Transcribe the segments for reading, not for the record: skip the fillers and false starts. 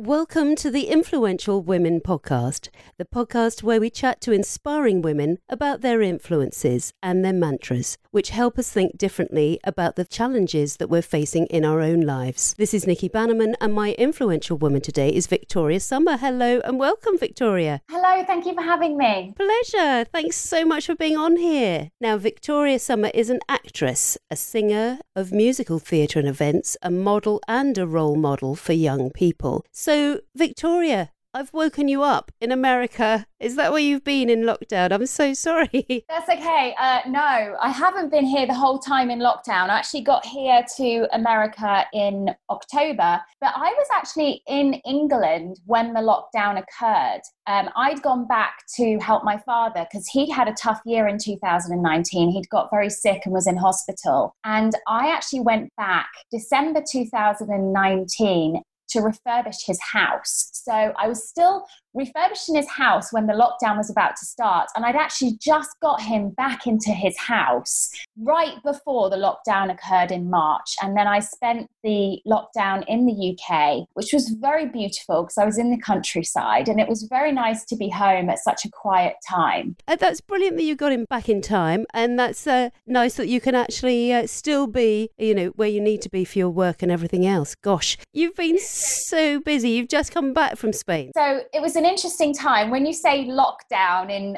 Welcome to the Influential Women podcast, the podcast where we chat to inspiring women about their influences and their mantras, which help us think differently about the challenges that we're facing in our own lives. This is Nikki Bannerman, and my influential woman today is Victoria Summer. Hello and welcome, Victoria. Hello, thank you for having me. Pleasure. Thanks so much for being on here. Now, Victoria Summer is an actress, a singer of musical theatre and events, a model and a role model for young people. So, Victoria, I've woken you up in America. Is that where you've been in lockdown? I'm so sorry. That's okay. No, I haven't been here the whole time in lockdown. I actually got here to America in October, but I was actually in England when the lockdown occurred. I'd gone back to help my father because he'd had a tough year in 2019. He'd got very sick and was in hospital. And I actually went back December 2019 to refurbish his house. So I was still refurbishing his house when the lockdown was about to start. And I'd actually just got him back into his house right before the lockdown occurred in March. And then I spent the lockdown in the UK, which was very beautiful because I was in the countryside and it was very nice to be home at such a quiet time. That's brilliant that you got him back in time. And that's nice that you can actually still be, where you need to be for your work and everything else. Gosh, you've been so busy. You've just come back from Spain. So it was an interesting time. When you say lockdown in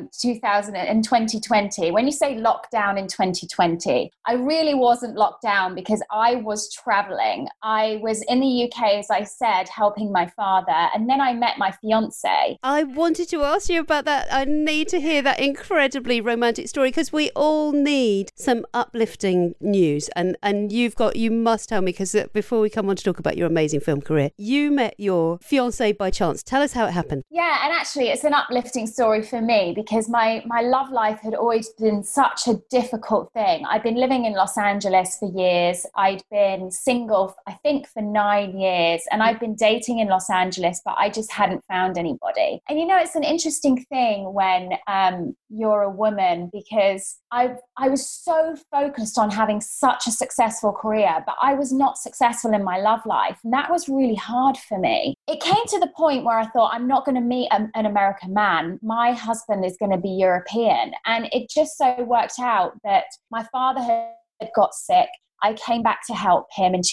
2020, when you say lockdown in 2020, I really wasn't locked down because I was traveling. I was in the UK, as I said, helping my father, and then I met my fiance. I wanted to ask you about that. I need to hear that incredibly romantic story because we all need some uplifting news, and you must tell me, because before we come on to talk about your amazing film career, you met your fiance by chance. Tell us how it happened. Yeah, and actually it's an uplifting story for me because my love life had always been such a difficult thing. I'd been living in Los Angeles for years. I'd been single, I think, for 9 years, and I'd been dating in Los Angeles, but I just hadn't found anybody. And it's an interesting thing when you're a woman, because I was so focused on having such a successful career, but I was not successful in my love life. And that was really hard for me. It came to the point where I thought, I'm not going to meet an American man. My husband is going to be European. And it just so worked out that my father had got sick. I came back to help him in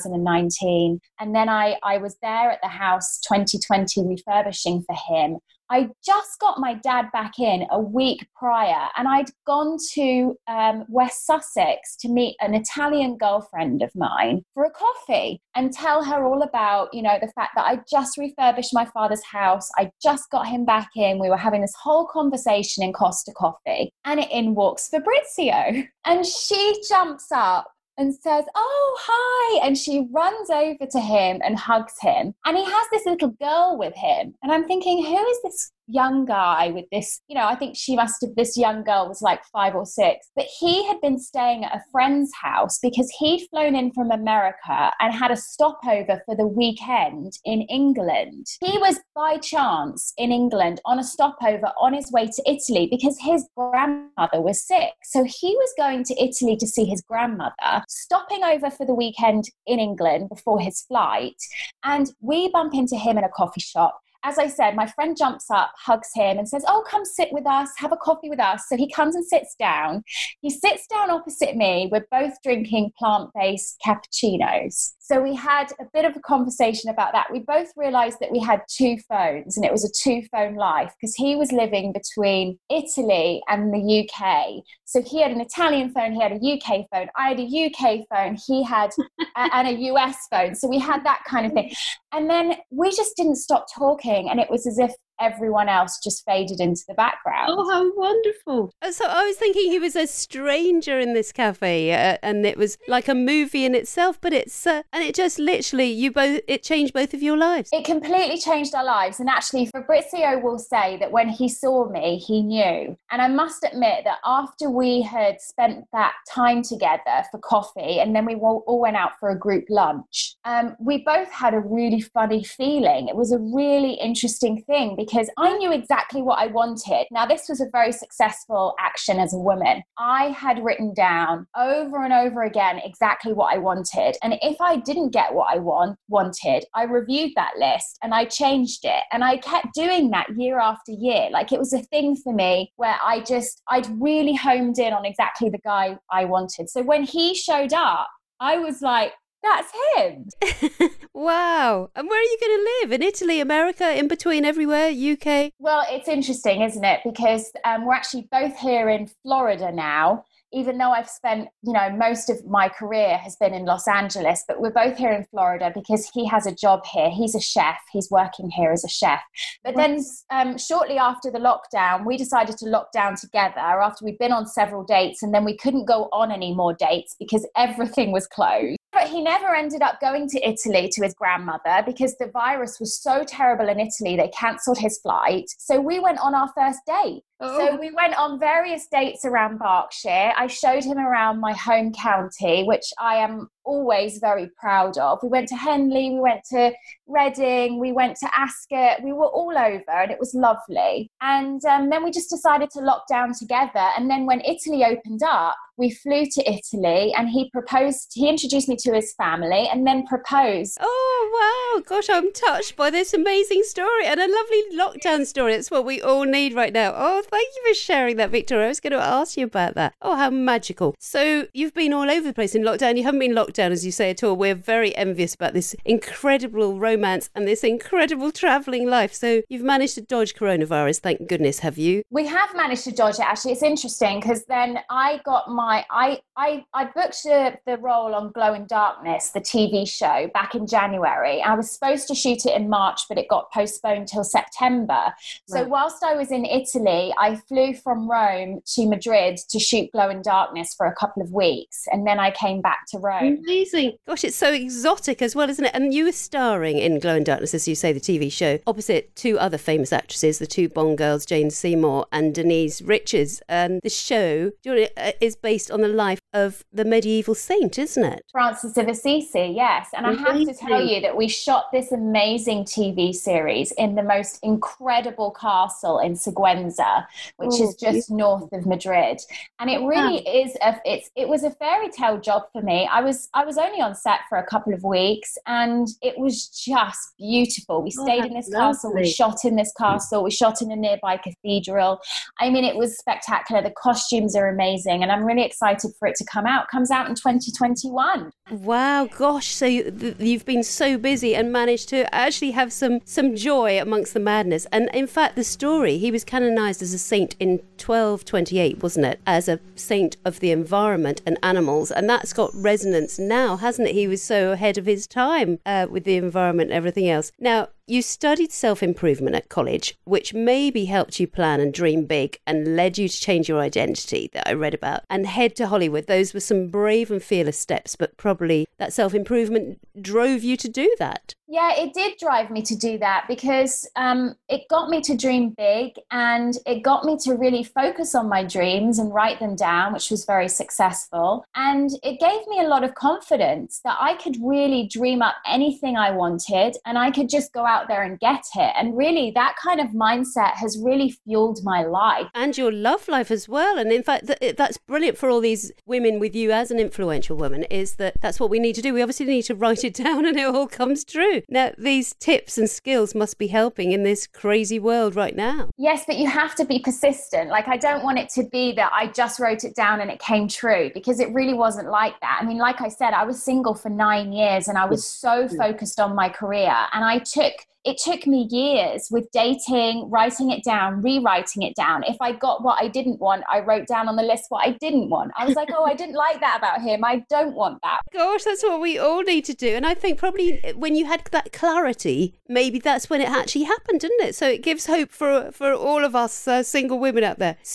2019. And then I was there at the house 2020 refurbishing for him. I just got my dad back in a week prior, and I'd gone to West Sussex to meet an Italian girlfriend of mine for a coffee and tell her all about, the fact that I just refurbished my father's house. I just got him back in. We were having this whole conversation in Costa Coffee, and in walks Fabrizio. And she jumps up and says, "Oh, hi." And she runs over to him and hugs him. And he has this little girl with him. And I'm thinking, who is this young guy with this? I think this young girl was like 5 or 6. But he had been staying at a friend's house because he'd flown in from America and had a stopover for the weekend in England. He was by chance in England on a stopover on his way to Italy because his grandmother was sick. So he was going to Italy to see his grandmother, stopping over for the weekend in England before his flight. And we bump into him in a coffee shop. As I said, my friend jumps up, hugs him and says, "Oh, come sit with us, have a coffee with us." So he comes and sits down. He sits down opposite me. We're both drinking plant-based cappuccinos. So we had a bit of a conversation about that. We both realized that we had 2 phones, and it was a 2-phone life because he was living between Italy and the UK. So he had an Italian phone, he had a UK phone, I had a UK phone, he had and a US phone. So we had that kind of thing. And then we just didn't stop talking, and it was as if everyone else just faded into the background. Oh, how wonderful. So I was thinking he was a stranger in this cafe, and it was like a movie in itself, but and it just literally, it changed both of your lives. It completely changed our lives. And actually, Fabrizio will say that when he saw me, he knew. And I must admit that after we had spent that time together for coffee, and then we all went out for a group lunch, we both had a really funny feeling. It was a really interesting thing because I knew exactly what I wanted. Now, this was a very successful action as a woman. I had written down over and over again exactly what I wanted. And if I didn't get what I wanted, I reviewed that list and I changed it. And I kept doing that year after year. Like, it was a thing for me where I'd really honed in on exactly the guy I wanted. So when he showed up, I was like, that's him. Wow. And where are you going to live? In Italy, America, in between, everywhere, UK? Well, it's interesting, isn't it? Because we're actually both here in Florida now, even though I've spent, most of my career has been in Los Angeles, but we're both here in Florida because he has a job here. He's a chef. He's working here as a chef. But then shortly after the lockdown, we decided to lock down together after we'd been on several dates, and then we couldn't go on any more dates because everything was closed. But he never ended up going to Italy to his grandmother because the virus was so terrible in Italy, they cancelled his flight. So we went on our first date. Oh. So we went on various dates around Berkshire. I showed him around my home county, which I am always very proud of. We went to Henley, we went to Reading, we went to Ascot. We were all over and it was lovely. And then we just decided to lock down together. And then when Italy opened up, we flew to Italy and he introduced me to his family and then proposed. Oh, wow. Gosh, I'm touched by this amazing story and a lovely lockdown story. It's what we all need right now. Oh, thank you for sharing that, Victoria. I was going to ask you about that. Oh, how magical. So you've been all over the place in lockdown. You haven't been locked down, as you say, at all. We're very envious about this incredible romance and this incredible travelling life. So you've managed to dodge coronavirus, thank goodness, have you? We have managed to dodge it, actually. It's interesting because then I got I booked the role on Glow in Darkness, the TV show, back in January. I was supposed to shoot it in March, but it got postponed till September. So whilst I was in Italy, I flew from Rome to Madrid to shoot Glow in Darkness for a couple of weeks. And then I came back to Rome. Amazing. Gosh, it's so exotic as well, isn't it? And you were starring in Glow in Darkness, as you say, the TV show, opposite two other famous actresses, the two Bond girls, Jane Seymour and Denise Richards. And the show is based on the life of the medieval saint, isn't it? Francis of Assisi, yes. And I have to tell you that we shot this amazing TV series in the most incredible castle in Siguenza, which is just north of Madrid. And it really is, it was a fairy tale job for me. I was only on set for a couple of weeks and it was just beautiful. We stayed in this castle, we shot in this castle, we shot in a nearby cathedral. I mean, it was spectacular. The costumes are amazing and I'm really excited for it to come out. It comes out in 2021. Wow, gosh. So you've been so busy and managed to actually have some joy amongst the madness. And in fact, the story, he was canonised as a saint in 1228, wasn't it? As a saint of the environment and animals. And that's got resonance now, hasn't it? He was so ahead of his time with the environment and everything else. Now, you studied self-improvement at college, which maybe helped you plan and dream big and led you to change your identity that I read about and head to Hollywood. Those were some brave and fearless steps, but probably that self-improvement drove you to do that. Yeah, it did drive me to do that because it got me to dream big and it got me to really focus on my dreams and write them down, which was very successful. And it gave me a lot of confidence that I could really dream up anything I wanted and I could just go out there and get it. And really, that kind of mindset has really fueled my life. And your love life as well. And in fact, that's brilliant for all these women with you as an influential woman, is that's what we need to do. We obviously need to write it down and it all comes true. Now, these tips and skills must be helping in this crazy world right now. Yes, but you have to be persistent. Like, I don't want it to be that I just wrote it down and it came true, because it really wasn't like that. I mean, like I said, I was single for 9 years and I was so focused on my career. And it took me years with dating, writing it down, rewriting it down. If I got what I didn't want, I wrote down on the list what I didn't want. I was like, oh, I didn't like that about him. I don't want that. Gosh, that's what we all need to do. And I think probably when you had that clarity, maybe that's when it actually happened, didn't it? So it gives hope for all of us single women out there. So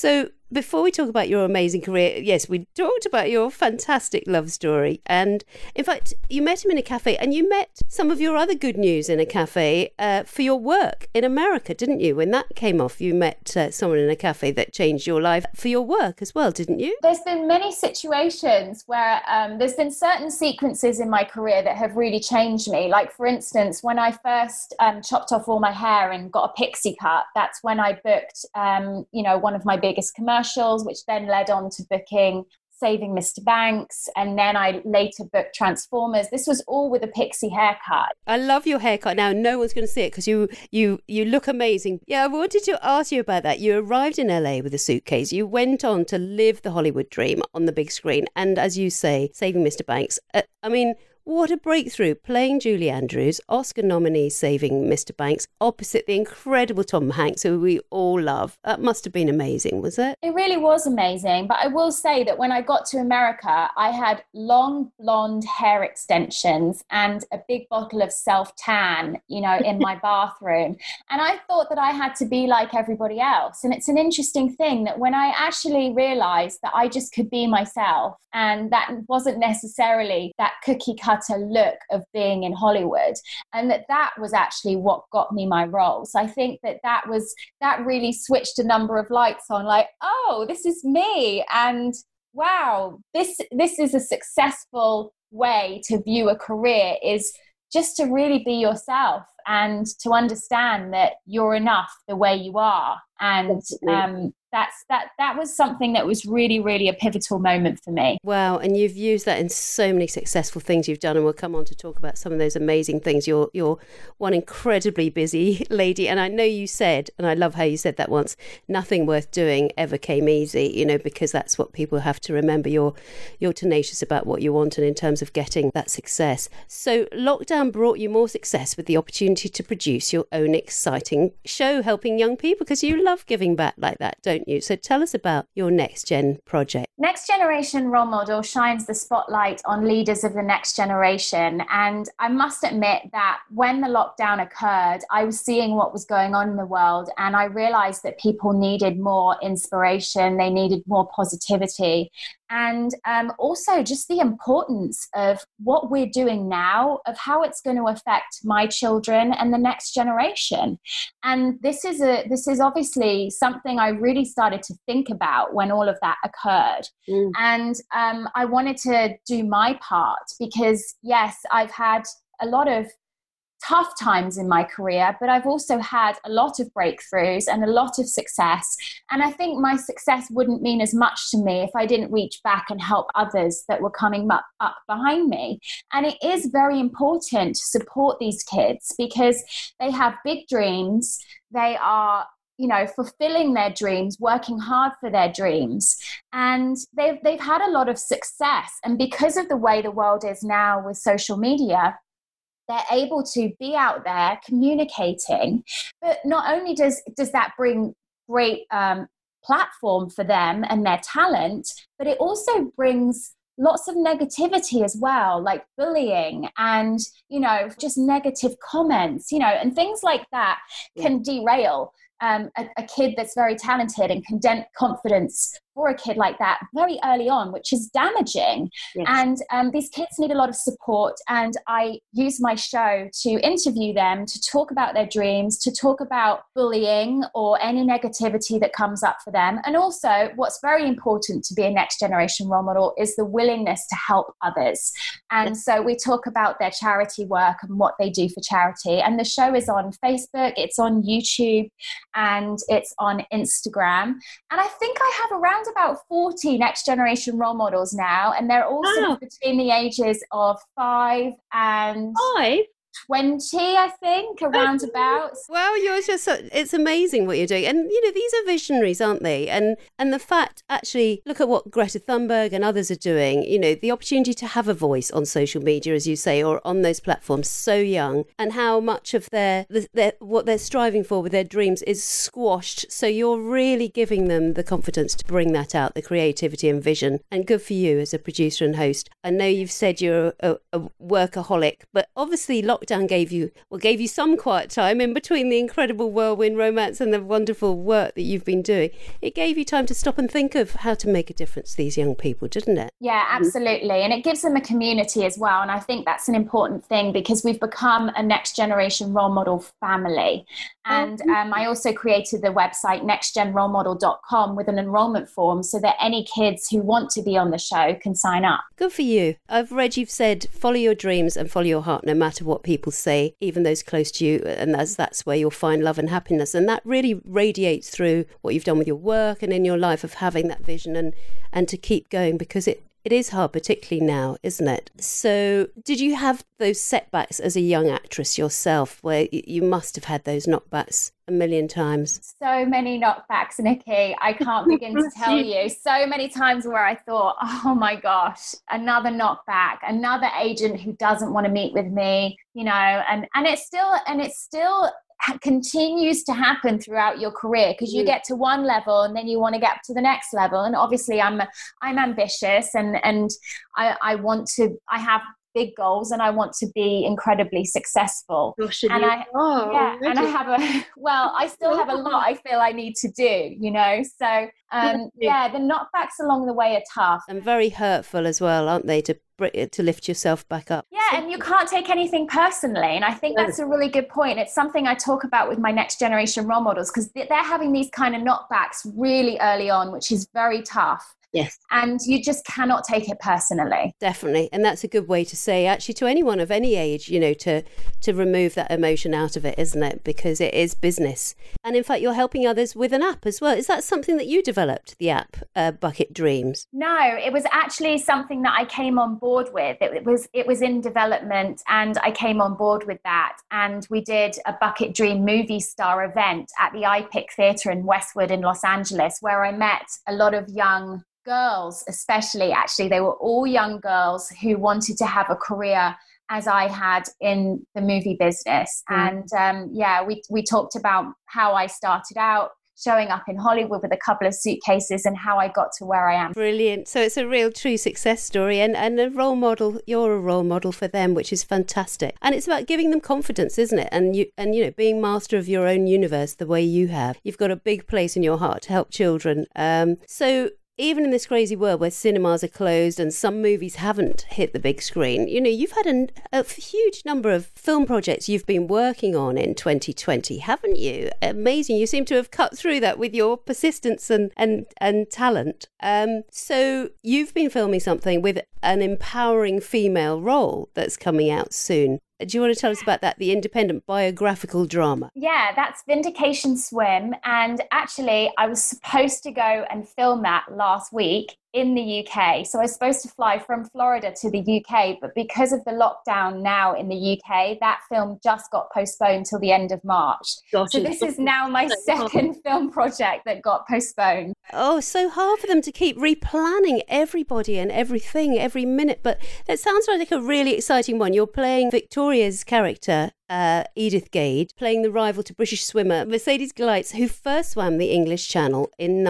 before we talk about your amazing career, yes, we talked about your fantastic love story. And in fact, you met him in a cafe, and you met some of your other good news in a cafe for your work in America, didn't you? When that came off, you met someone in a cafe that changed your life for your work as well, didn't you? There's been many situations where there's been certain sequences in my career that have really changed me. Like, for instance, when I first chopped off all my hair and got a pixie cut, that's when I booked, one of my biggest commercials, which then led on to booking Saving Mr. Banks, and then I later booked Transformers. This was all with a pixie haircut. I love your haircut. Now, no one's going to see it because you look amazing. Yeah, I wanted to ask you about that. You arrived in LA with a suitcase. You went on to live the Hollywood dream on the big screen. And as you say, Saving Mr. Banks, what a breakthrough, playing Julie Andrews, Oscar nominee Saving Mr. Banks, opposite the incredible Tom Hanks, who we all love. That must have been amazing, was it? It really was amazing. But I will say that when I got to America, I had long blonde hair extensions and a big bottle of self-tan, in my bathroom. And I thought that I had to be like everybody else. And it's an interesting thing that when I actually realized that I just could be myself, and that wasn't necessarily that cookie cutter look of being in Hollywood, and that was actually what got me my role. So I think that really switched a number of lights on, like, oh, this is me, and wow, this is a successful way to view a career, is just to really be yourself and to understand that you're enough the way you are. And that was something that was really, really a pivotal moment for me. Wow. And you've used that in so many successful things you've done, and we'll come on to talk about some of those amazing things. You're one incredibly busy lady, and I know you said, and I love how you said that once, nothing worth doing ever came easy, because that's what people have to remember. You're tenacious about what you want, and in terms of getting that success. So lockdown brought you more success with the opportunity to produce your own exciting show helping young people, because you love giving back like that, don't you? So tell us about your Next Gen project. Next Generation Role Model shines the spotlight on leaders of the next generation. And I must admit that when the lockdown occurred, I was seeing what was going on in the world, and I realized that people needed more inspiration, they needed more positivity. And also just the importance of what we're doing now, of how it's going to affect my children and the next generation. And this is obviously something I really started to think about when all of that occurred. And I wanted to do my part because, yes, I've had a lot of tough times in my career, but I've also had a lot of breakthroughs and a lot of success. And I think my success wouldn't mean as much to me if I didn't reach back and help others that were coming up behind me. And it is very important to support these kids because they have big dreams. They are fulfilling their dreams, working hard for their dreams. And they've had a lot of success. And because of the way the world is now with social media, they're able to be out there communicating. But not only does that bring great platform for them and their talent, but it also brings lots of negativity as well, like bullying and, just negative comments, and things like that can derail a kid that's very talented and can dent confidence for a kid like that very early on, which is damaging. Yes. And these kids need a lot of support, and I use my show to interview them, to talk about their dreams, to talk about bullying or any negativity that comes up for them. And also what's very important to be a next generation role model is the willingness to help others. And so we talk about their charity work and what they do for charity. And the show is on Facebook, it's on YouTube, and it's on Instagram. And I think I have around about 40 next generation role models now, and they're all sort of between the ages of 5 and 20, I think, around about. Well, you're just it's amazing what you're doing. And, these are visionaries, aren't they? And the fact, actually, look at what Greta Thunberg and others are doing, the opportunity to have a voice on social media, as you say, or on those platforms so young, and how much of their what they're striving for with their dreams is squashed. So you're really giving them the confidence to bring that out, the creativity and vision. And good for you as a producer and host. I know you've said you're a workaholic, but obviously lockdown lockdown gave you some quiet time in between the incredible whirlwind romance and the wonderful work that you've been doing. It gave you time to stop and think of how to make a difference to these young people, didn't it? Yeah, absolutely. And it gives them a community as well. And I think that's an important thing because we've become a next generation role model family. And I also created the website nextgenrolemodel.com with an enrollment form so that any kids who want to be on the show can sign up. Good for you. I've read you've said follow your dreams and follow your heart no matter what people say, even those close to you, and that's where you'll find love and happiness. And that really radiates through what you've done with your work and in your life of having that vision and to keep going, because it is hard, particularly now, isn't it? So did you have those setbacks as a young actress yourself, where you must have had those knockbacks a million times? So many knockbacks, Nikki. I can't begin to tell you. So many times where I thought, oh my gosh, another knockback, another agent who doesn't want to meet with me, you know, and it's still continues to happen throughout your career, because you get to one level and then you want to get to the next level. And obviously I'm ambitious and I have big goals and I want to be incredibly successful. Gosh, and I still have a lot I feel I need to do, you know. So the knockbacks along the way are tough and very hurtful as well, aren't they, to lift yourself back up? Yeah, and you can't take anything personally. And I think that's a really good point. It's something I talk about with my next generation role models, because they're having these kind of knockbacks really early on, which is very tough. Yes. And you just cannot take it personally. Definitely. And that's a good way to say, actually, to anyone of any age, you know, to remove that emotion out of it, isn't it? Because it is business. And in fact, you're helping others with an app as well. Is that something that you developed, the app, Bucket Dreams? No, it was actually something that I came on board with. It was in development and I came on board with that. And we did a Bucket Dream movie star event at the iPic Theatre in Westwood in Los Angeles, where I met a lot of young girls, especially. Actually, they were all young girls who wanted to have a career as I had in the movie business. And we talked about how I started out showing up in Hollywood with a couple of suitcases and how I got to where I am. Brilliant. So it's a real true success story and a role model. You're a role model for them, which is fantastic. And it's about giving them confidence, isn't it? And you know, being master of your own universe the way you have. You've got a big place in your heart to help children. So even in this crazy world where cinemas are closed and some movies haven't hit the big screen, you know, you've had a huge number of film projects you've been working on in 2020, haven't you? Amazing. You seem to have cut through that with your persistence and talent. So you've been filming something with an empowering female role that's coming out soon. Do you want to tell us about that, the independent biographical drama? Yeah, that's Vindication Swim. And actually, I was supposed to go and film that last week in the UK. So I was supposed to fly from Florida to the UK, but because of the lockdown now in the UK, that film just got postponed till the end of March. Gosh, so this is now my second film project that got postponed. Oh, so hard for them to keep replanning everybody and everything every minute. But that sounds like a really exciting one. You're playing Victoria's character, Edith Gade, playing the rival to British swimmer Mercedes Gleitz, who first swam the English Channel in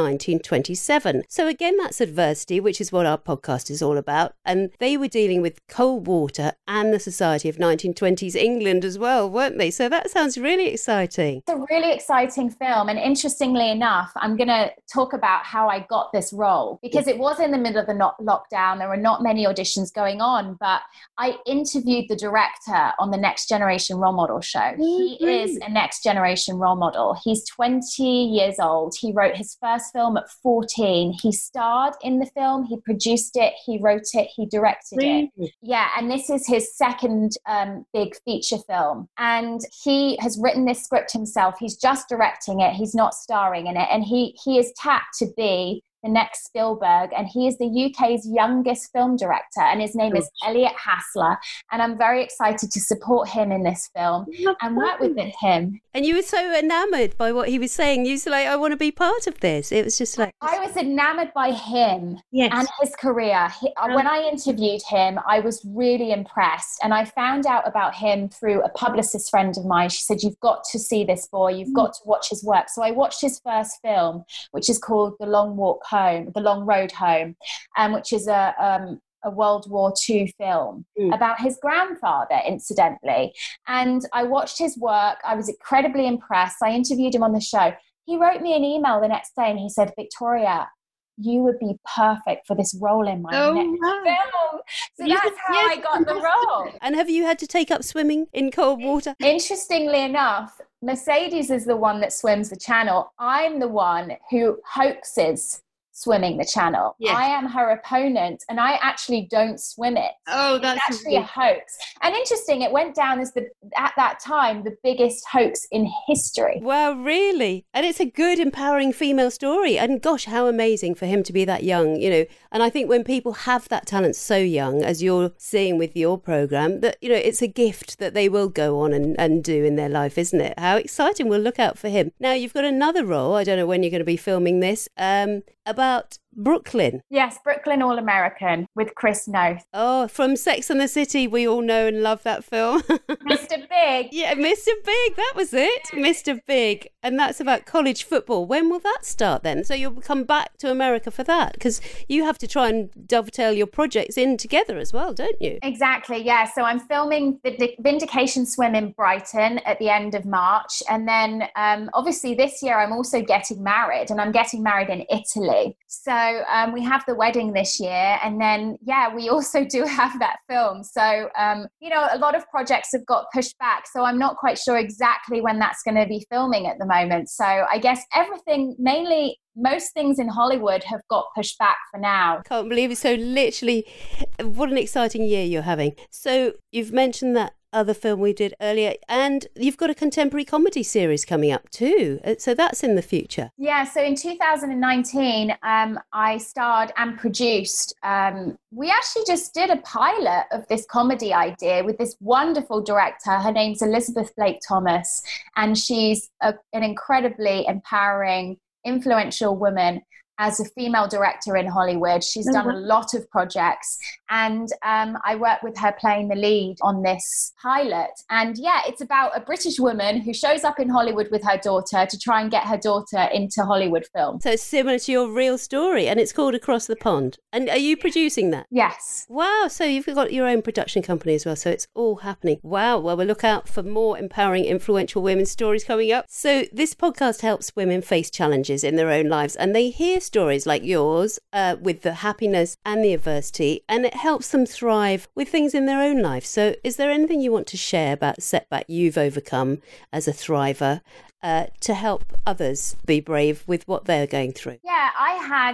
1927. So again, that's adversity, which is what our podcast is all about. And they were dealing with cold water and the society of 1920s England as well, weren't they? So that sounds really exciting. It's a really exciting film. And interestingly enough, I'm going to talk about how I got this role, because it was in the middle of the lockdown. There were not many auditions going on, but I interviewed the director on the Next Generation Role Model show. He is a next generation role model. He's 20 years old. He wrote his first film at 14. He starred in the film. He produced it. He wrote it. He directed it. Yeah, and this is his second big feature film. And he has written this script himself. He's just directing it. He's not starring in it. And he is tapped to be the next Spielberg, and he is the UK's youngest film director, and his name is Elliot Hassler, and I'm very excited to support him in this film and work with him. And you were so enamoured by what he was saying. You were like, I want to be part of this. It was just like... I was enamoured by him and his career. When I interviewed him, I was really impressed, and I found out about him through a publicist friend of mine. She said, you've got to see this boy. You've got to watch his work. So I watched his first film, which is called The Long Road Home, which is a a World War II film about his grandfather, incidentally. And I watched his work. I was incredibly impressed. I interviewed him on the show. He wrote me an email the next day and he said, Victoria, you would be perfect for this role in my next film. So that's how I got the role. And have you had to take up swimming in cold water? Interestingly enough, Mercedes is the one that swims the channel. I'm the one who hoaxes swimming the channel. Yes. I am her opponent and I actually don't swim it. Oh, that's it's actually a hoax. And interesting, it went down as at that time the biggest hoax in history. Wow, really? And it's a good, empowering female story. And gosh, how amazing for him to be that young, you know. And I think when people have that talent so young, as you're seeing with your program, that, you know, it's a gift that they will go on and do in their life, isn't it? How exciting. We'll look out for him. Now, you've got another role. I don't know when you're going to be filming this, about Brooklyn. Yes, Brooklyn All American with Chris Noth. Oh, from Sex and the City, we all know and love that film. Mr. Big. Yeah, Mr. Big, that was it. Mr. Big. And that's about college football. When will that start then? So you'll come back to America for that, because you have to try and dovetail your projects in together as well, don't you? Exactly, yeah. So I'm filming the Vindication Swim in Brighton at the end of March. And then obviously this year I'm also getting married, and I'm getting married in Italy. So we have the wedding this year, and then, yeah, we also do have that film. So, you know, a lot of projects have got pushed back. So I'm not quite sure exactly when that's going to be filming at the moment. So I guess everything, mainly most things in Hollywood have got pushed back for now. Can't believe it. So literally, what an exciting year you're having. So you've mentioned that other film we did earlier, and you've got a contemporary comedy series coming up too, so that's in the future. Yeah, so in 2019 I starred and produced, we actually just did a pilot of this comedy idea with this wonderful director. Her name's Elizabeth Blake Thomas, and she's an incredibly empowering, influential woman as a female director in Hollywood. She's done a lot of projects, and I worked with her playing the lead on this pilot. And yeah, it's about a British woman who shows up in Hollywood with her daughter to try and get her daughter into Hollywood film. So it's similar to your real story, and it's called Across the Pond. And are you producing that? Yes. Wow, so you've got your own production company as well, so it's all happening. Wow, well, we'll look out for more empowering, influential women's stories coming up. So this podcast helps women face challenges in their own lives, and they hear stories like yours with the happiness and the adversity, and it helps them thrive with things in their own life. So is there anything you want to share about a setback you've overcome as a thriver to help others be brave with what they're going through? Yeah, I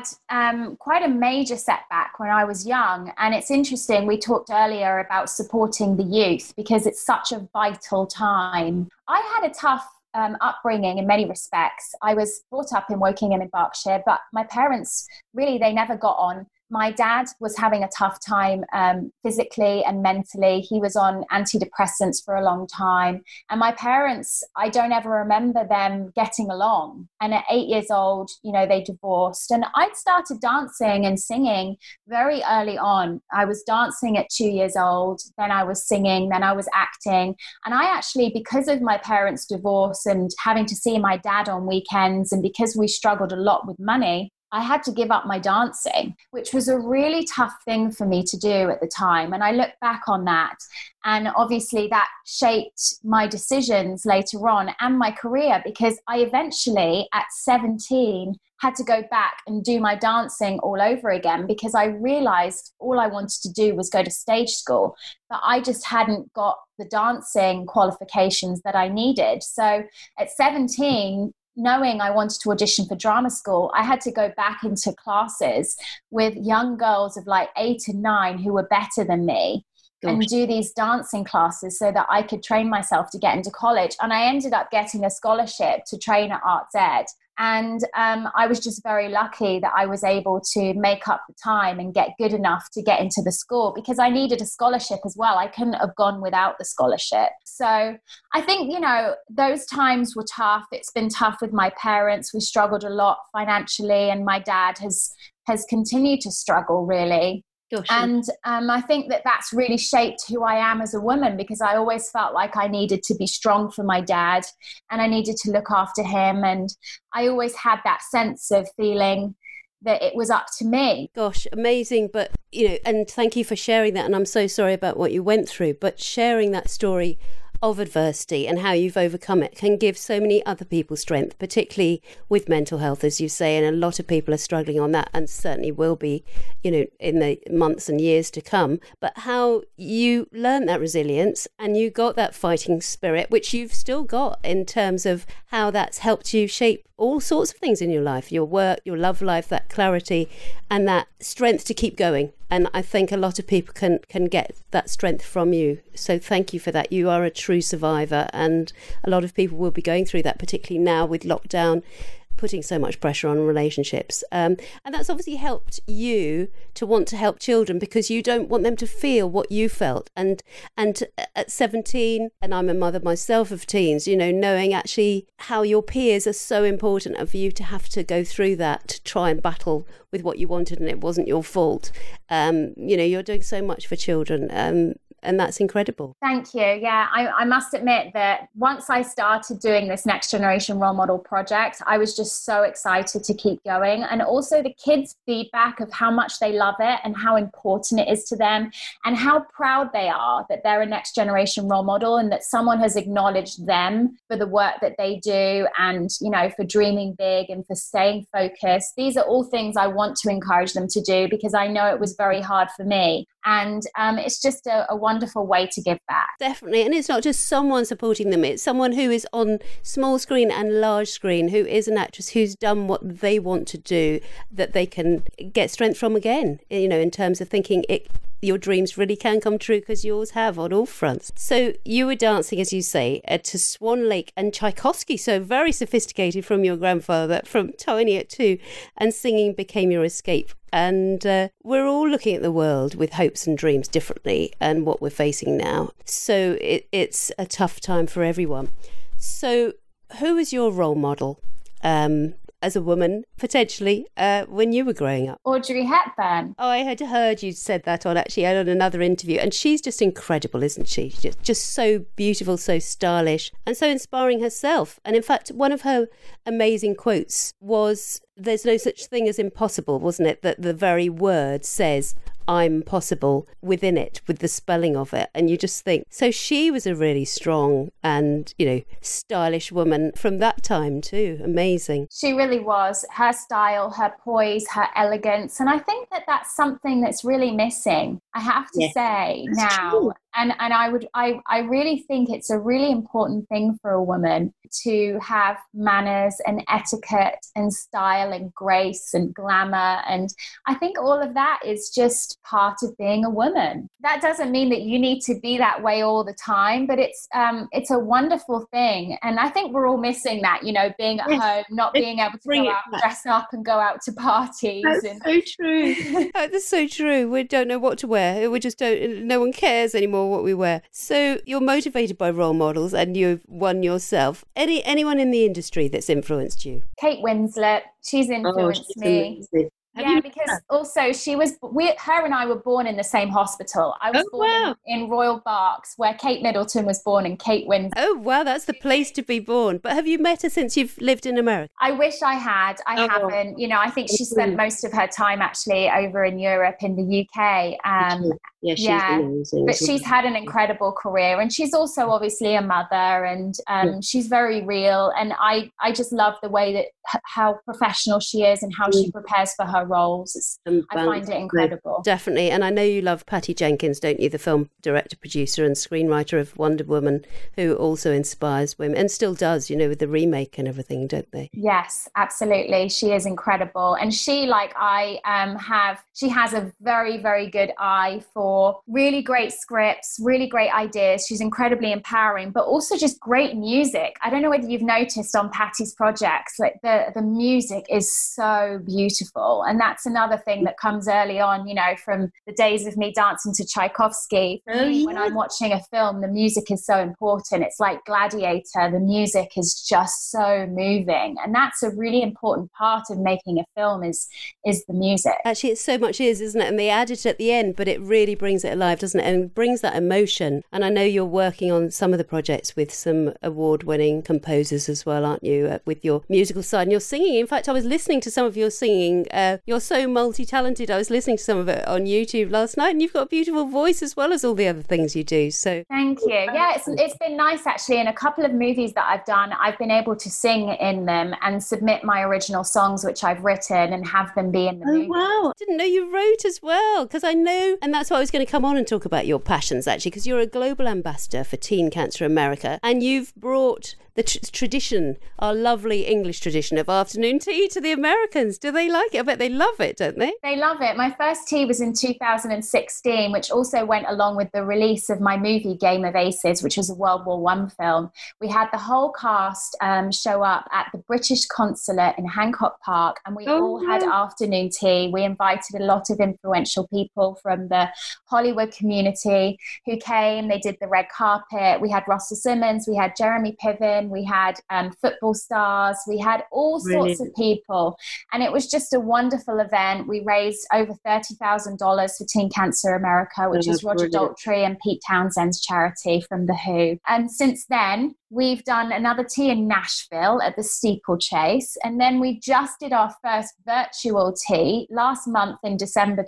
had quite a major setback when I was young. And it's interesting, we talked earlier about supporting the youth because it's such a vital time. I had a tough upbringing in many respects. I was brought up in Wokingham in Berkshire, but my parents really, they never got on. My dad was having a tough time physically and mentally. He was on antidepressants for a long time. And my parents, I don't ever remember them getting along. And at 8 years old, you know, they divorced. And I'd started dancing and singing very early on. I was dancing at 2 years old. Then I was singing. Then I was acting. And I actually, because of my parents' divorce and having to see my dad on weekends, and because we struggled a lot with money, I had to give up my dancing, which was a really tough thing for me to do at the time. And I look back on that, and obviously that shaped my decisions later on and my career, because I eventually at 17 had to go back and do my dancing all over again, because I realized all I wanted to do was go to stage school, but I just hadn't got the dancing qualifications that I needed. So at 17, knowing I wanted to audition for drama school, I had to go back into classes with young girls of like 8 and 9 who were better than me. Gosh. And do these dancing classes so that I could train myself to get into college. And I ended up getting a scholarship to train at Arts Ed. And I was just very lucky that I was able to make up the time and get good enough to get into the school, because I needed a scholarship as well. I couldn't have gone without the scholarship. So I think, you know, those times were tough. It's been tough with my parents. We struggled a lot financially, and my dad has continued to struggle, really. Gosh. And I think that that's really shaped who I am as a woman, because I always felt like I needed to be strong for my dad and I needed to look after him. And I always had that sense of feeling, that it was up to me. Gosh, amazing. But, and thank you for sharing that. And I'm so sorry about what you went through, but sharing that story of adversity and how you've overcome it can give so many other people strength, particularly with mental health, as you say, and a lot of people are struggling on that and certainly will be, in the months and years to come. But how you learned that resilience and you got that fighting spirit, which you've still got, in terms of how that's helped you shape all sorts of things in your life, your work, your love life, that clarity and that strength to keep going. And I think a lot of people can get that strength from you. So thank you for that. You are a true survivor, and a lot of people will be going through that, particularly now with lockdown putting so much pressure on relationships. And that's obviously helped you to want to help children, because you don't want them to feel what you felt. And at 17, and I'm a mother myself of teens, knowing actually how your peers are so important, and for you to have to go through that to try and battle with what you wanted and it wasn't your fault. You're doing so much for children. And that's incredible. Thank you. Yeah, I must admit that once I started doing this Next Generation Role Model project, I was just so excited to keep going. And also the kids' feedback of how much they love it and how important it is to them and how proud they are that they're a next generation role model and that someone has acknowledged them for the work that they do and, for dreaming big and for staying focused. These are all things I want to encourage them to do, because I know it was very hard for me. And it's just a wonderful way to give back. Definitely. And it's not just someone supporting them. It's someone who is on small screen and large screen, who is an actress who's done what they want to do, that they can get strength from again, in terms of thinking your dreams really can come true, because yours have on all fronts. So you were dancing, as you say, to Swan Lake and Tchaikovsky, so very sophisticated from your grandfather, from tiny at 2, and singing became your escape. And we're all looking at the world with hopes and dreams differently, and what we're facing now. So it's a tough time for everyone. So who was your role model as a woman, potentially, when you were growing up? Audrey Hepburn. Oh, I had heard you said that on another interview. And she's just incredible, isn't she? Just so beautiful, so stylish, and so inspiring herself. And in fact, one of her amazing quotes was, "There's no such thing as impossible," wasn't it? That the very word says, "I'm possible" within it, with the spelling of it. And you just think, so she was a really strong and, stylish woman from that time too. Amazing. She really was. Her style, her poise, her elegance. And I think that that's something that's really missing, I have to say now. True. And I really think it's a really important thing for a woman to have manners and etiquette and style and grace and glamour. And I think all of that is just part of being a woman. That doesn't mean that you need to be that way all the time, but it's a wonderful thing. And I think we're all missing that, being at home, not being able to go out, dress up and go out to parties. That's so true. That's so true. We don't know what to wear. We just don't, no one cares anymore what we wear. So you're motivated by role models, and you've one yourself. Anyone in the industry that's influenced you? Kate Winslet, she's influenced me. Amazing. Yeah, because also her and I were born in the same hospital. I was born in Royal Berks, where Kate Middleton was born, and Kate Winslet. Oh, wow, that's the place to be born. But have you met her since you've lived in America? I wish I had. I haven't. I think she spent most of her time actually over in Europe, in the UK. She's amazing. But she's had an incredible career, and she's also obviously a mother, and she's very real. And I just love the way that how professional she is and how she prepares for her roles. I find it incredible. Definitely. And I know you love Patty Jenkins, don't you? The film director, producer and screenwriter of Wonder Woman, who also inspires women and still does, with the remake and everything, don't they? Yes, absolutely. She is incredible. And she, like she has a very, very good eye for really great scripts, really great ideas. She's incredibly empowering, but also just great music. I don't know whether you've noticed on Patty's projects, like the music is so beautiful. And that's another thing that comes early on, from the days of me dancing to Tchaikovsky. When I'm watching a film, the music is so important. It's like Gladiator. The music is just so moving. And that's a really important part of making a film is the music. Actually, it so much is, isn't it? And they add it at the end, but it really brings it alive, doesn't it? And brings that emotion. And I know you're working on some of the projects with some award-winning composers as well, aren't you, with your musical side and your singing. In fact, I was listening to some of your singing. You're so multi-talented. I was listening to some of it on YouTube last night, and you've got a beautiful voice as well as all the other things you do. So thank you. Yeah, it's been nice actually. In a couple of movies that I've done, I've been able to sing in them and submit my original songs, which I've written, and have them be in the movie. Wow. I didn't know you wrote as well, because I know, and that's why I was going to come on and talk about your passions actually, because you're a global ambassador for Teen Cancer America, and you've brought the tradition, our lovely English tradition of afternoon tea to the Americans. Do they like it? I bet they love it, don't they? They love it. My first tea was in 2016, which also went along with the release of my movie Game of Aces, which was a World War I film. We had the whole cast show up at the British consulate in Hancock Park, and we all had afternoon tea. We invited a lot of influential people from the Hollywood community who came. They did the red carpet. We had Russell Simmons, we had Jeremy Piven, we had football stars, we had all sorts of people, and it was just a wonderful event. We raised over $30,000 for Teen Cancer America, which is Roger Daltrey and Pete Townsend's charity from The Who. And since then, we've done another tea in Nashville at the Steeplechase, and then we just did our first virtual tea last month in December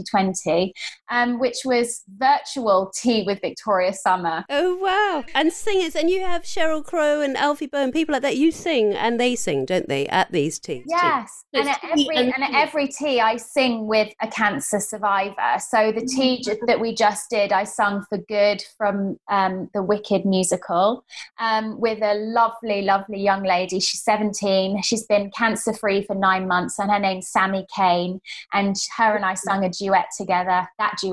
2020, which was virtual tea with Victoria Summer. Oh wow! And singers, and you have Sheryl Crow and Alfie Bowen, people like that. You sing and they sing, don't they, at these teas? Yes, and at every tea I sing with a cancer survivor. So the tea that we just did, I sung For Good from the Wicked musical. With a lovely, lovely young lady. She's 17. She's been cancer-free for 9 months, and her name's Sammy Kane. And her and I sung a duet together,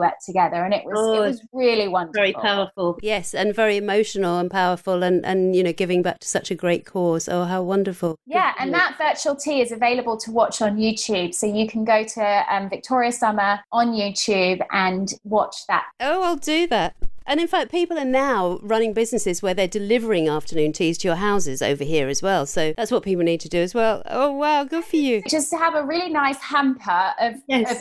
and it was really wonderful. Very powerful. Yes, and very emotional and powerful, and you know, giving back to such a great cause. Oh, how wonderful. Yeah, and that virtual tea is available to watch on YouTube. So you can go to Victoria Summer on YouTube and watch that. Oh, I'll do that. And in fact, people are now running businesses where they're delivering afternoon teas to your houses over here as well. So that's what people need to do as well. Oh, wow. Good for you. Just to have a really nice hamper of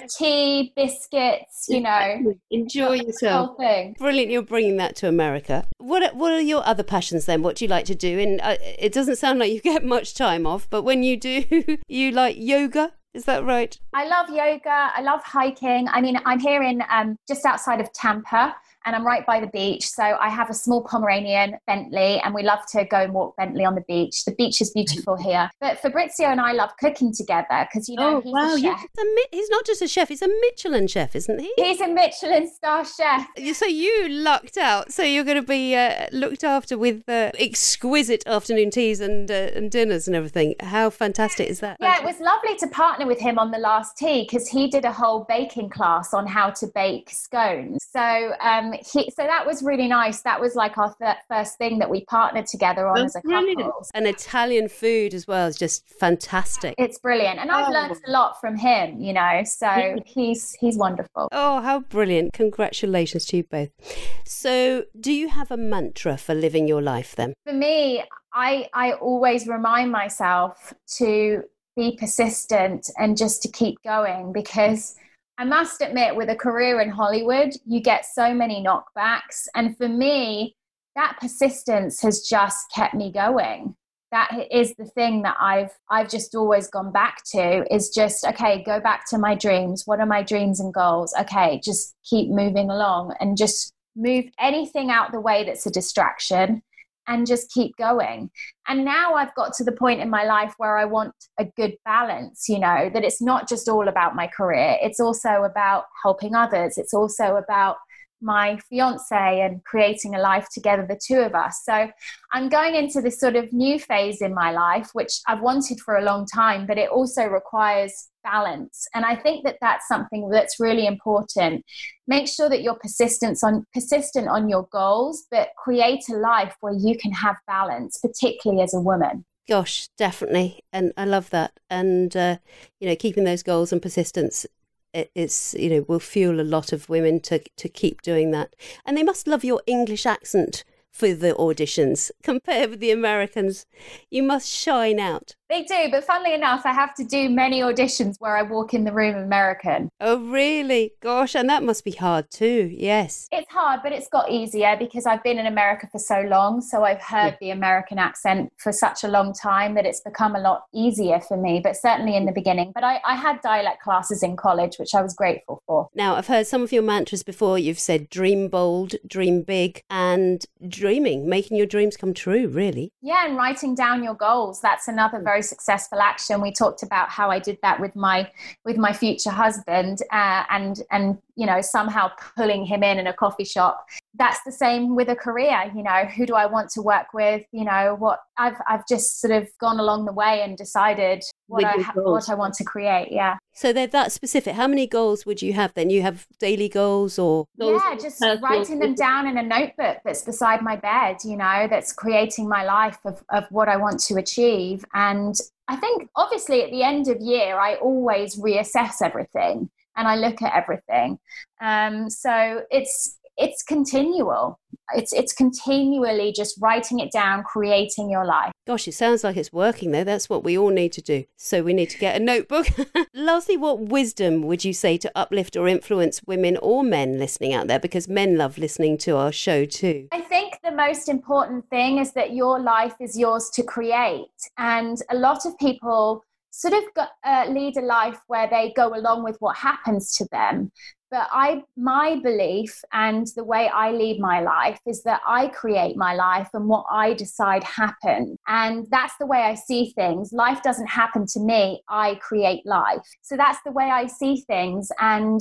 tea, biscuits, you know. Enjoy yourself. Whole thing. Brilliant. You're bringing that to America. What are your other passions then? What do you like to do? And it doesn't sound like you get much time off, but when you do, you like yoga? Is that right? I love yoga. I love hiking. I mean, I'm here in just outside of Tampa, and I'm right by the beach. So I have a small Pomeranian, Bentley, and we love to go and walk Bentley on the beach. The beach is beautiful here. But Fabrizio and I love cooking together because, you know, he's a chef. He's not just a chef, he's a Michelin chef, isn't he? He's a Michelin star chef. So you lucked out. So you're going to be looked after with exquisite afternoon teas and dinners and everything. How fantastic is that? Yeah, it was lovely to partner with him on the last tea because he did a whole baking class on how to bake scones. So so that was really nice. That was like our first thing that we partnered together on as a couple. And Italian food as well is just fantastic. It's brilliant. And I've learned a lot from him, you know, so he's wonderful. Oh, how brilliant. Congratulations to you both. So do you have a mantra for living your life then? For me, I always remind myself to be persistent and just to keep going, because I must admit, with a career in Hollywood, you get so many knockbacks. And for me, that persistence has just kept me going. That is the thing that I've just always gone back to, is just, okay, go back to my dreams. What are my dreams and goals? Okay, just keep moving along and just move anything out the way that's a distraction and just keep going. And now I've got to the point in my life where I want a good balance, you know, that it's not just all about my career. It's also about helping others. It's also about my fiance and creating a life together, the two of us. So I'm going into this sort of new phase in my life, which I've wanted for a long time, but it also requires balance. And I think that that's something that's really important. Make sure that you're persistent on your goals, but create a life where you can have balance, particularly as a woman. Gosh, definitely. And I love that. And, keeping those goals and persistence, it's, will fuel a lot of women to keep doing that. And they must love your English accent for the auditions compared with the Americans. You must shine out. They do, but funnily enough, I have to do many auditions where I walk in the room American. Oh, really? Gosh, and that must be hard too, yes. It's hard, but it's got easier because I've been in America for so long, so I've heard the American accent for such a long time that it's become a lot easier for me, but certainly in the beginning. But I had dialect classes in college, which I was grateful for. Now, I've heard some of your mantras before. You've said dream bold, dream big, and dreaming, making your dreams come true, really. Yeah, and writing down your goals. That's another very successful action. We talked about how I did that with my future husband, and you know, somehow pulling him in a coffee shop. That's the same with a career. You know, who do I want to work with? You know, what I've just sort of gone along the way and decided what I want to create. Yeah. So they're that specific. How many goals would you have then? You have daily goals or goals? Yeah, just writing them down in a notebook that's beside my bed, you know, that's creating my life of what I want to achieve. And I think obviously at the end of year, I always reassess everything and I look at everything. So it's continual. It's continually just writing it down, creating your life. Gosh, it sounds like it's working though. That's what we all need to do. So we need to get a notebook. Lastly, what wisdom would you say to uplift or influence women or men listening out there? Because men love listening to our show too. I think the most important thing is that your life is yours to create. And a lot of people sort of lead a life where they go along with what happens to them. But my belief and the way I lead my life is that I create my life and what I decide happens. And that's the way I see things. Life doesn't happen to me. I create life. So that's the way I see things. And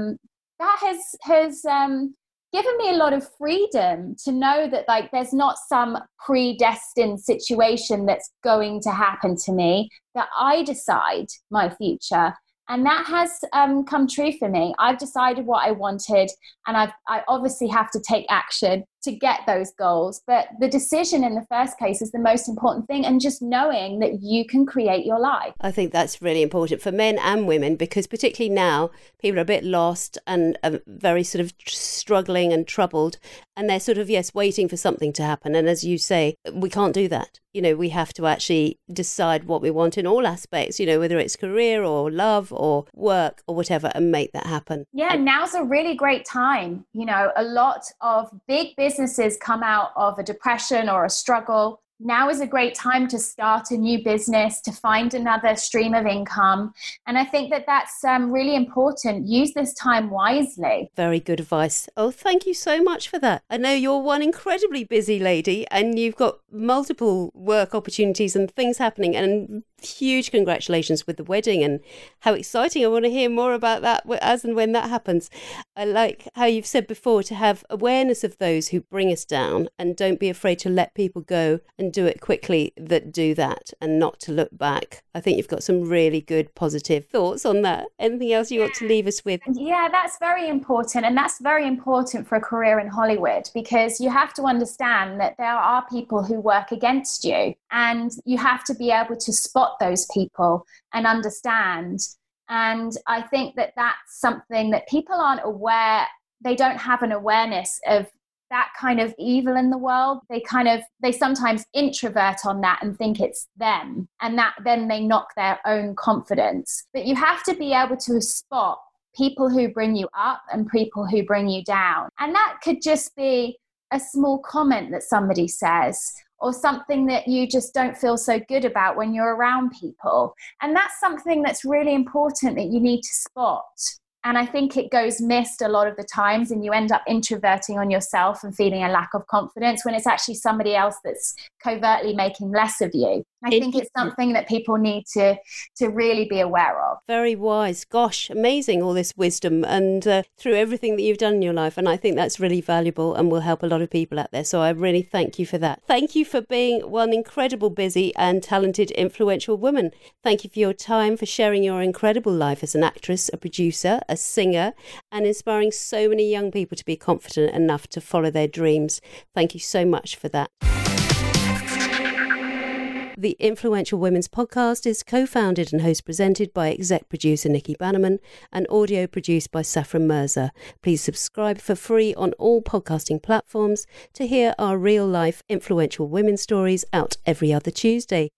that has given me a lot of freedom to know that like there's not some predestined situation that's going to happen to me, that I decide my future. And that has come true for me. I've decided what I wanted, and I obviously have to take action to get those goals. But the decision in the first place is the most important thing, and just knowing that you can create your life. I think that's really important for men and women, because particularly now, people are a bit lost and are very sort of struggling and troubled, and they're sort of, yes, waiting for something to happen. And as you say, we can't do that. You know, we have to actually decide what we want in all aspects, you know, whether it's career or love or work or whatever, and make that happen. Yeah, now's a really great time. You know, a lot of big businesses come out of a depression or a struggle. Now is a great time to start a new business, to find another stream of income. And I think that that's really important. Use this time wisely. Very good advice. Oh, thank you so much for that. I know you're one incredibly busy lady and you've got multiple work opportunities and things happening, and huge congratulations with the wedding and how exciting. I want to hear more about that as and when that happens. I like how you've said before to have awareness of those who bring us down, and don't be afraid to let people go and do it quickly that do that, and not to look back. I think you've got some really good positive thoughts on that. Anything else you want to leave us with? Yeah, that's very important. And that's very important for a career in Hollywood, because you have to understand that there are people who work against you, and you have to be able to spot those people and understand. And I think that that's something that people aren't aware. They don't have an awareness of that kind of evil in the world. They sometimes introvert on that and think it's them, and that then they knock their own confidence. But you have to be able to spot people who bring you up and people who bring you down. And that could just be a small comment that somebody says, or something that you just don't feel so good about when you're around people. And that's something that's really important that you need to spot. And I think it goes missed a lot of the times, and you end up introverting on yourself and feeling a lack of confidence when it's actually somebody else that's covertly making less of you. I think it's something that people need to really be aware of. Very wise. Gosh, amazing, all this wisdom and through everything that you've done in your life. And I think that's really valuable and will help a lot of people out there. So I really thank you for that. Thank you for being one incredible, busy and talented, influential woman. Thank you for your time, for sharing your incredible life as an actress, a producer, a singer, and inspiring so many young people to be confident enough to follow their dreams. Thank you so much for that. The Influential Women's Podcast is co-founded and host-presented by exec producer Nikki Bannerman and audio produced by Saffron Mirza. Please subscribe for free on all podcasting platforms to hear our real-life influential women's stories out every other Tuesday.